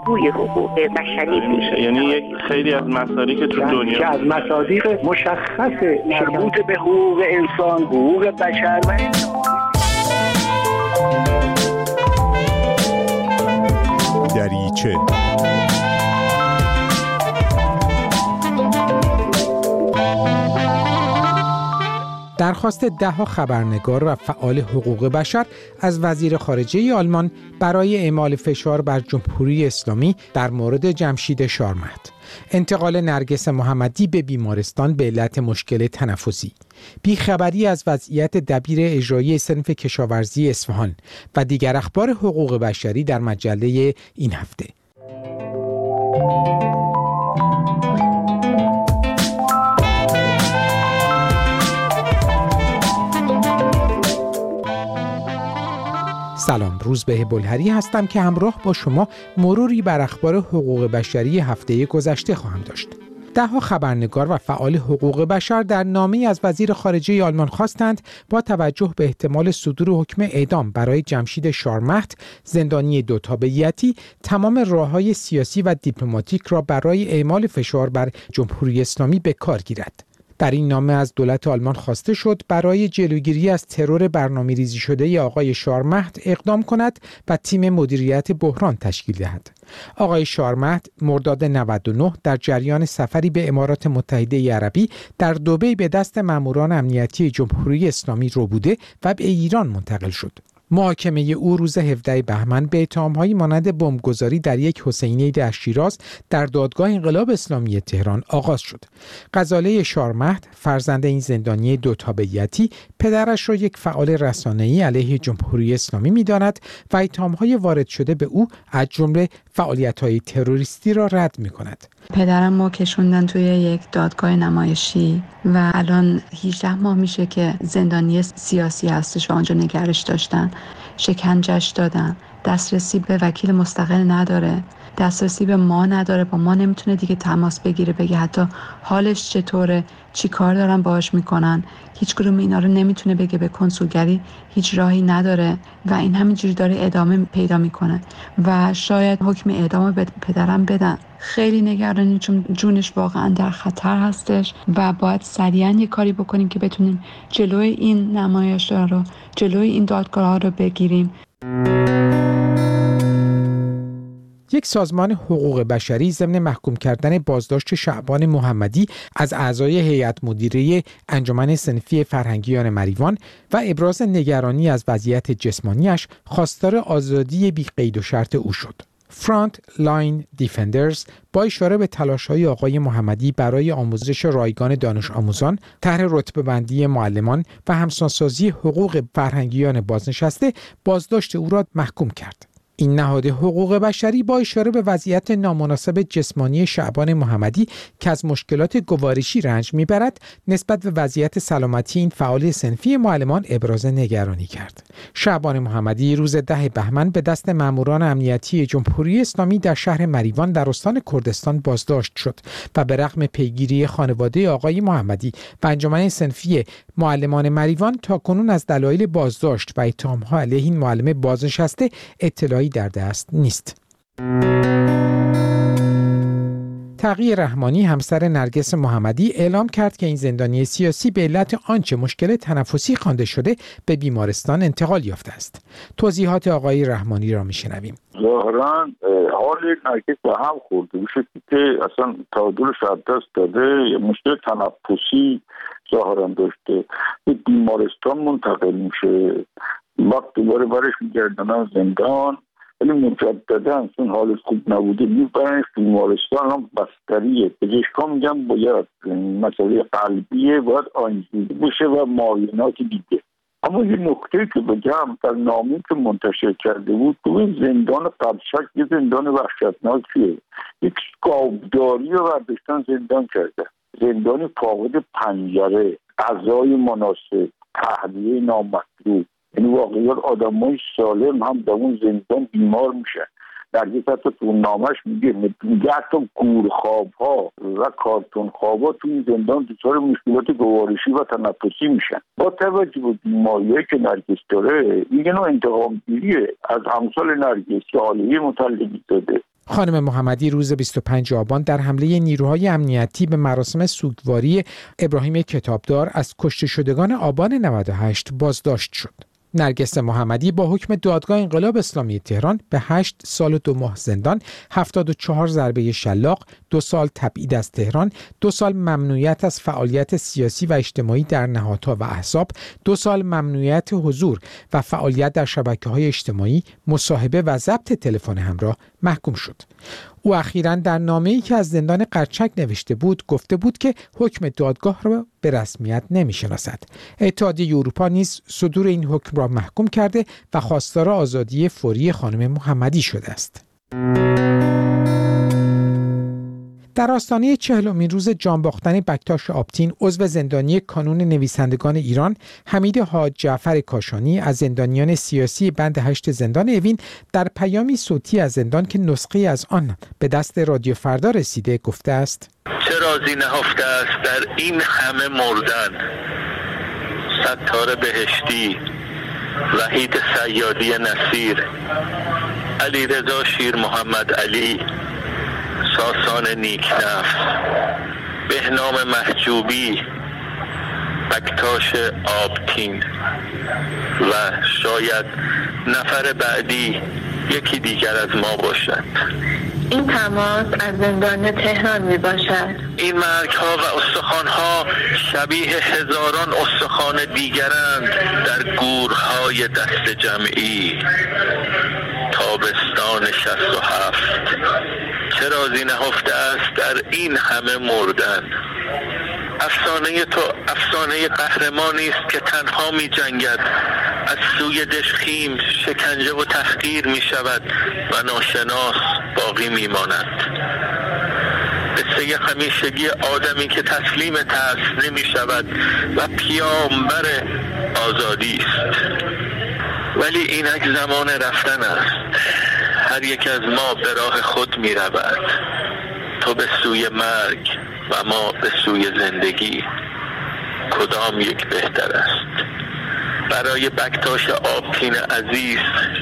بازگوی حقوق بشری میشه. یعنی یک خیلی از مصادیق تو دنیا که از مصادیق مشخص مربوط به حقوق انسان، حقوق بشر و دریچه درخواست 10 خبرنگار و فعال حقوق بشر از وزیر خارجه آلمان برای اعمال فشار بر جمهوری اسلامی در مورد جمشید شارمهد. انتقال نرگس محمدی به بیمارستان به علت مشکل تنفسی. بیخبری از وضعیت دبیر اجرایی صنف کشاورزی اصفهان و دیگر اخبار حقوق بشری در مجله این هفته. سلام، روزبه بلهری هستم که همراه با شما مروری بر اخبار حقوق بشری هفته گذشته خواهم داشت. 10 خبرنگار و فعال حقوق بشر در نامه‌ای از وزیر خارجه آلمان خواستند با توجه به احتمال صدور حکم اعدام برای جمشید شارمهد، زندانی 2 تابعیتی، تمام راه‌های سیاسی و دیپلماتیک را برای اعمال فشار بر جمهوری اسلامی به کار گیرد. در این نامه از دولت آلمان خواسته شد برای جلوگیری از ترور برنامه‌ریزی شده آقای شارمهد اقدام کند و تیم مدیریت بحران تشکیل دهد. آقای شارمهد مرداد 99 در جریان سفری به امارات متحده عربی در دبی به دست ماموران امنیتی جمهوری اسلامی ربوده و به ایران منتقل شد. محاکمه او روز 17 بهمن به اتهام‌هایی مانند بمبگذاری در یک حسینیه در شیراز در دادگاه انقلاب اسلامی تهران آغاز شد. غزاله شارمهد، فرزند این زندانی 2 تابعیتی، پدرش را یک فعال رسانه‌ای علیه جمهوری اسلامی می‌داند و اتهام‌های وارد شده به او از جمله فعالیت‌های تروریستی را رد می‌کند. پدرم ما کشوندن توی یک دادگاه نمایشی و الان 18 ماه میشه که زندانی سیاسی هستش و آنجا نگرش داشتن، شکنجش دادن، دسترسی به وکیل مستقل نداره، دسترسی به ما نداره، با ما نمیتونه دیگه تماس بگیره، بگه حتی حالش چطوره، چی کار دارن باهاش میکنن، هیچ کدوم اینا رو نمیتونه بگه، به کنسولگری هیچ راهی نداره و این همینجوری داره ادامه پیدا میکنه و شاید حکم اعدام به پدرم بدن. خیلی نگرانیم چون جونش واقعا در خطر هستش و باید سریعا یه کاری بکنیم که بتونیم جلوی این نمایش‌ها رو، جلوی این دادگاه‌ها رو بگیریم. یک سازمان حقوق بشری ضمن محکوم کردن بازداشت شعبان محمدی از اعضای هیئت مدیره انجمن صنفی فرهنگیان مریوان و ابراز نگرانی از وضعیت جسمانیش خواستار آزادی بی قید و شرط او شد. فرانت لاین دیفندرز با اشاره به تلاش‌های آقای محمدی برای آموزش رایگان دانش آموزان، طرح رتبه‌بندی معلمان و همسان‌سازی حقوق فرهنگیان بازنشسته بازداشت او را محکوم کرد. این نهاد حقوق بشری با اشاره به وضعیت نامناسب جسمانی شعبان محمدی که از مشکلات گوارشی رنج میبرد نسبت به وضعیت سلامتی این فعال صنفی معلمان ابراز نگرانی کرد. شعبان محمدی روز 10 بهمن به دست ماموران امنیتی جمهوری اسلامی در شهر مریوان در استان کردستان بازداشت شد و به رغم پیگیری خانواده آقای محمدی و انجمن صنفی معلمان مریوان تاکنون از دلایل بازداشت و اتهام‌ها علیه این معلم بازنشسته اطلاعی در دست نیست. تقی رحمانی همسر نرگس محمدی اعلام کرد که این زندانی سیاسی به علت آنچه مشکل تنفسی خوانده شده به بیمارستان انتقال یافته است. توضیحات آقای رحمانی را میشنویم. ظاهراً حال نرگس به هم خورده میشه که اصلا تعادلش از دست داده، مشکل تنفسی ظاهراً داشته، به بیمارستان منتقل میشه، وقت دوباره برش میگردن زندان، ولی مجددا چون حالش خوب نبوده میبرنش بیمارستان، هم بستریه. پزشکان میگن باید مسئله قلبیه، باید آنژیو بشه و معاینات دیگه. اما یه نکته که بگم، در نامه‌ای که منتشر کرده بود تو این زندان قبشک یه زندان وحشتناکیه، یک گاوداری رو برداشتن زندان کرده، زندانی فاقد پنجره، غذای مناسب، تهویه نامطلوب. یعنی واقعیت آدمای سالم هم در اون زندان بیمار میشن. نرگس حتی تو نامش میگه حتی گورخواب‌ها و کارتون خواب‌ها تو این زندان دچار مشکلات گوارشی و تنفسی میشن. با توجه به بیماریایی که نرگس داره، این نوع انتقام‌گیریه از امثال نرگس که حالیه مطلقی داده. خانم محمدی روز 25 آبان در حمله نیروهای امنیتی به مراسم سوگواری ابراهیم کتابدار از کشته شدگان آبان 98 بازداشت شد. نرگس محمدی با حکم دادگاه انقلاب اسلامی تهران به 8 سال و 2 ماه زندان، 74 ضربه شلاق، 2 سال تبعید از تهران، 2 سال ممنوعیت از فعالیت سیاسی و اجتماعی در نهادها و احزاب، 2 سال ممنوعیت حضور و فعالیت در شبکه‌های اجتماعی، مصاحبه و ضبط تلفن همراه محکوم شد. او اخیراً در نامه‌ای که از زندان قرچک نوشته بود گفته بود که حکم دادگاه را به رسمیت نمی‌شناسد. اتحادیه اروپا نیز صدور این حکم را محکوم کرده و خواستار آزادی فوری خانم محمدی شده است. در آستانه 40مین روز جانباختن بکتاش آبتین، عضو زندانی کانون نویسندگان ایران حمید حاج جعفر کاشانی از زندانیان سیاسی بند 8 زندان اوین در پیامی صوتی از زندان که نسخه از آن به دست رادیو فردا رسیده گفته است: چه رازی نهفته است در این همه مردن. ستار بهشتی، وحید صیادی نصیر، علیرضا شیر محمد علی، ساسان نیکنفس، بهنام محجوبی، بکتاش آبتین و شاید نفر بعدی یکی دیگر از ما باشد. این تماس از زندان تهران می باشد. این مرگ ها و استخوان ها شبیه هزاران استخوان دیگرند در گورهای دست جمعی. تابستان 67 چه رازی نهفته است در این همه مردن. افسانه تو افسانه قهرمانی است که تنها می جنگد، از سوی دژخیم شکنجه و تحقیر می شود و ناشناس باقی می ماند. قصه همیشگی آدمی که تسلیم ترس نمی شود و پیامبر آزادی است. ولی اینک زمان رفتن است. هر یک از ما به راه خود می رود. تو به سوی مرگ و ما به سوی زندگی. کدام یک بهتر است؟ برای بکتاش آبتین عزیز،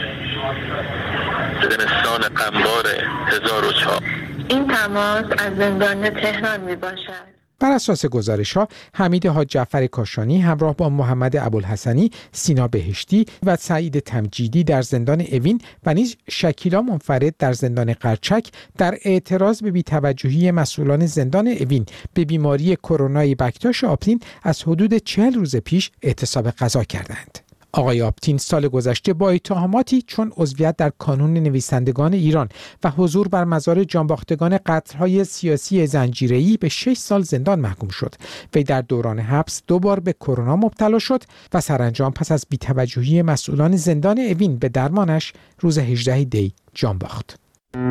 زمستان قنبار 1004. این تماس از زندان تهران می باشد. بر اساس گزارش‌ها حمید حاج جعفر کاشانی همراه با محمد ابوالحسنی، سینا بهشتی و سعید تمجیدی در زندان اوین و نیز شکیلا منفرد در زندان قرچک در اعتراض به بی‌توجهی مسئولان زندان اوین به بیماری کرونای بکتاش آبتین از حدود 40 روز پیش اعتصاب غذا کردند. آقای آبتین سال گذشته با اتهاماتی چون عضویت در کانون نویسندگان ایران و حضور بر مزار جانباختگان قتل‌های سیاسی زنجیره‌ای به 6 سال زندان محکوم شد. وی در دوران حبس 2 بار به کرونا مبتلا شد و سرانجام پس از بی‌توجهی مسئولان زندان اوین به درمانش روز 18 دی جان باخت.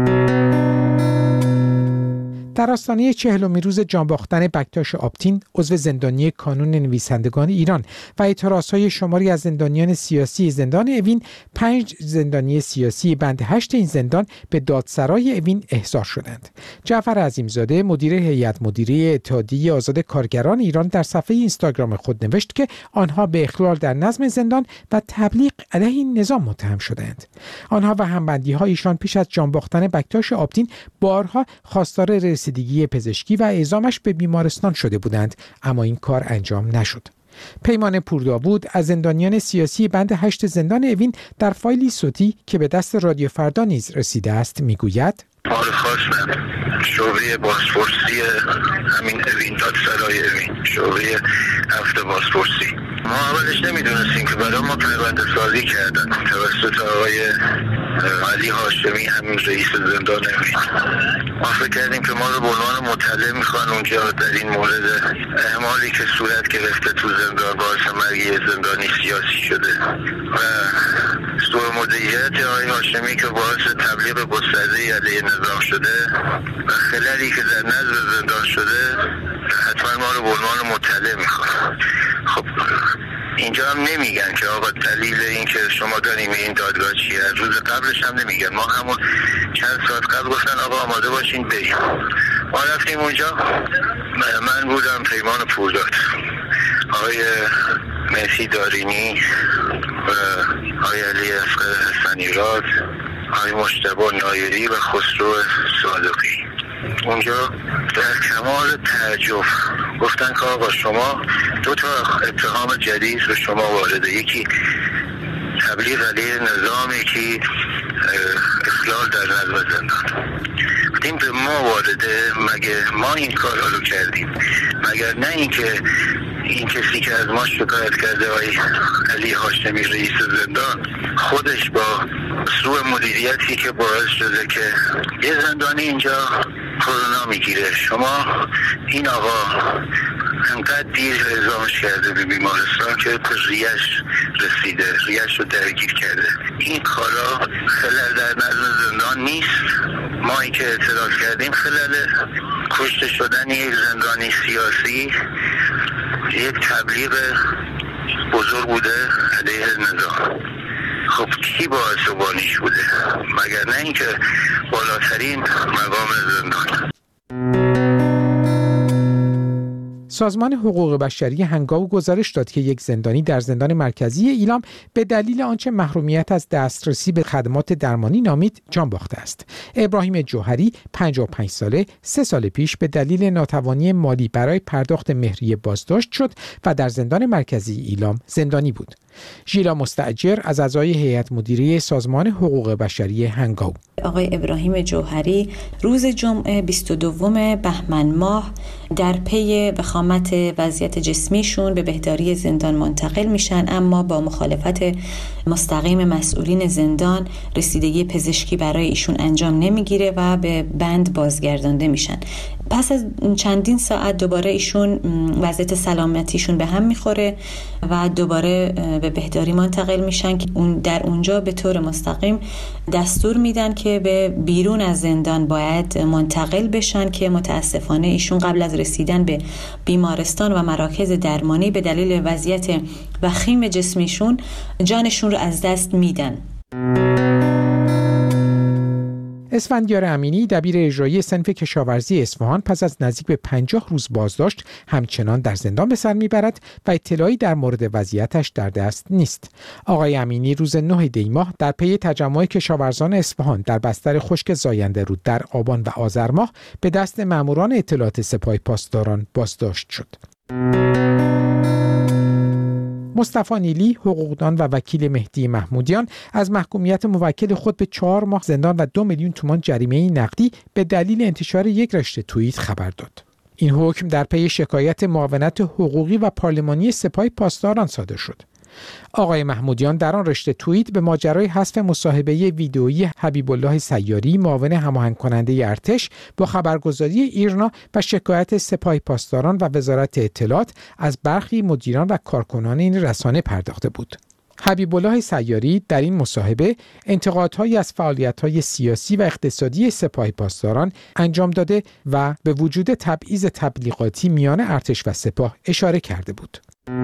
در آستانه 40مین روز جانباختن بکتاش آبتین، عضو زندانی کانون نویسندگان ایران و اعتراضهای شماری از زندانیان سیاسی زندان اوین، 5 زندانی سیاسی بند 8 این زندان به دادسرای اوین احضار شدند. جعفر عظیمزاده، مدیر هیئت مدیره اتحادیه آزاد کارگران ایران، در صفحه اینستاگرام خود نوشت که آنها به اخلال در نظم زندان و تبلیغ علیه این نظام متهم شدند. آنها و همبندی‌های ایشان پیش از جانباختن بکتاش آبتین بارها خواستار رسیدگی پزشکی و اعزامش به بیمارستان شده بودند، اما این کار انجام نشد. پیمان پورداوود از زندانیان سیاسی بند 8 زندان اوین در فایلی صوتی که به دست رادیو فردا نیز رسیده است میگوید: خواستم شعبه بازپرسی همین اوین، دادسرای اوین، شعبه 7 بازپرسی. ما اولش نمیدونستیم که برای ما پرونده سازی کردن توسط آقای علی هاشمی، همین رئیس زندان اوین. ما فکر کردیم که ما رو به عنوان مطلع میخوان اونجا در این مورد اعمالی که صورت گرفته تو زندان باعث مرگ زندانی سیاسی شده و سوء مدیریت آقای هاشمی که باعث تبلیغ گسترده علیه نظام شده و خلالی که در نظم زندان شده، حتما ما رو به عنوان مطلع میخوان. خب اینجا هم نمیگن که آقا دلیل این که شما داریم این دادگاه چیه. روز قبلش هم نمیگن. ما همون چند ساعت قبل گفتن آقا آماده باشین بریم. ما رفتیم اونجا. من بودم، پیمان پورداد، آقای مهدی دارینی و آقای علی اصغر حسنی راد آقای مجتبی نایری و خسرو صادقی. اونجا در کمال تعجب گفتن که آقا شما 2 اتهام جدید رو شما وارده، یکی تبلیغ علیه نظام، یکی اخلال در نظم زندان. گفتیم به ما وارده، مگه ما این کار رو کردیم؟ مگر نه اینکه این کسی که از ما شکایت کرده آقای علی هاشمی رئیس زندان خودش با سوء مدیریتی که باعث شده که یه زندانی اینجا کرونا میگیره، شما این آقا انقدر دیر اعزامش کرده به بیمارستان که ریش رسیده، ریش رو درگیر کرده. این کارا خلل در نظم زندان نیست. ما این که اعتراض کردیم خلل کشته شدن یک زندانی سیاسی یک تبلیغ بزرگ بوده علیه نظام. خب کی باعث و بانیش بوده؟ مگر نه اینکه بالاترین مقام زندان. سازمان حقوق بشری هنگاو گزارش داد که یک زندانی در زندان مرکزی ایلام به دلیل آنچه محرومیت از دسترسی به خدمات درمانی نامید جان باخته است. ابراهیم جوهری 55 ساله 3 سال پیش به دلیل ناتوانی مالی برای پرداخت مهریه بازداشت شد و در زندان مرکزی ایلام زندانی بود. ژیلا مستاجر از اعضای هیئت مدیره سازمان حقوق بشری هنگاو: آقای ابراهیم جوهری روز جمعه 22 بهمن ماه در پی وخامت وضعیت جسمیشون به بهداری زندان منتقل میشن، اما با مخالفت مستقیم مسئولین زندان رسیدگی پزشکی برای ایشون انجام نمیگیره و به بند بازگردانده میشن. پس از چندین ساعت دوباره ایشون وضعیت سلامتیشون به هم میخوره و دوباره به بهداری منتقل میشن که در اونجا به طور مستقیم دستور میدن که به بیرون از زندان باید منتقل بشن که متاسفانه ایشون قبل از رسیدن به بیمارستان و مراکز درمانی به دلیل وضعیت وخیم جسمیشون جانشون رو از دست میدن. اسفندیار امینی دبیر اجرایی صنف کشاورزی اصفهان پس از نزدیک به 50 روز بازداشت همچنان در زندان به سر میبرد و اطلاعی در مورد وضعیتش در دست نیست. آقای امینی روز 9 دی ماه در پی تجمع کشاورزان اصفهان در بستر خشک زاینده رود در آبان و آذر ماه به دست ماموران اطلاعات سپاه پاسداران بازداشت شد. مصطفی نیلی، حقوقدان و وکیل مهدی محمودیان از محکومیت موکل خود به 4 ماه زندان و 2 میلیون تومان جریمه نقدی به دلیل انتشار یک رشته توییت خبر داد. این حکم در پی شکایت معاونت حقوقی و پارلمانی سپاه پاسداران صادر شد. آقای محمودیان در آن رشته توییت به ماجرای حذف مصاحبه ویدئویی حبیب الله سیاری معاون هماهنگ کننده ارتش با خبرگزاری ایرنا و شکایت سپاه پاسداران و وزارت اطلاعات از برخی مدیران و کارکنان این رسانه پرداخته بود. حبیب الله سیاری در این مصاحبه انتقادهایی از فعالیت‌های سیاسی و اقتصادی سپاه پاسداران انجام داده و به وجود تبعیض تبلیغاتی میان ارتش و سپاه اشاره کرده بود.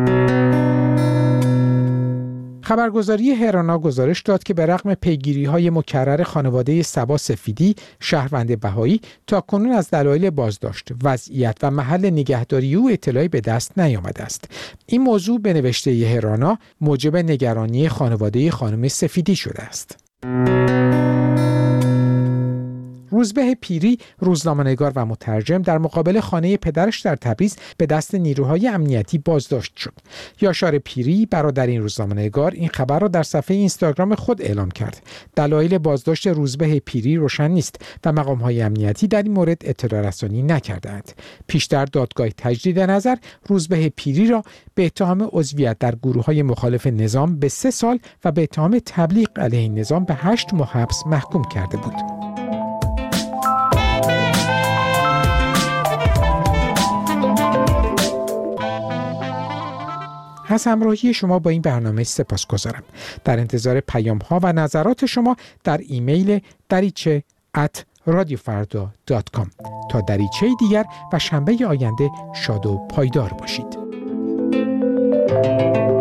خبرگزاری هرانا گزارش داد که به رغم پیگیری‌های مکرر خانواده صبا سفیدی، شهروند بهایی، تاکنون از دلایل بازداشت، وضعیت و محل نگهداری او اطلاعی به دست نیامده است. این موضوع به نوشته هرانا موجب نگرانی خانواده خانم سفیدی شده است. روزبه پیری، روزنامه‌نگار و مترجم، در مقابل خانه پدرش در تبریز به دست نیروهای امنیتی بازداشت شد. یاشار پیری، برادر این روزنامه‌نگار، این خبر را در صفحه اینستاگرام خود اعلام کرد. دلایل بازداشت روزبه پیری روشن نیست و مقام‌های امنیتی در این مورد اطلاع رسانی نکردند. پیشتر دادگاه تجدید نظر روزبه پیری را به اتهام عضویت در گروه‌های مخالف نظام به 3 سال و به اتهام تبلیغ علیه نظام به 8 ماه حبس محکوم کرده بود. از همراهی شما با این برنامه سپاسگزارم. در انتظار پیام‌ها و نظرات شما در ایمیل dariche@radiofarda.com. تا دریچه دیگر و شنبه آینده شاد و پایدار باشید.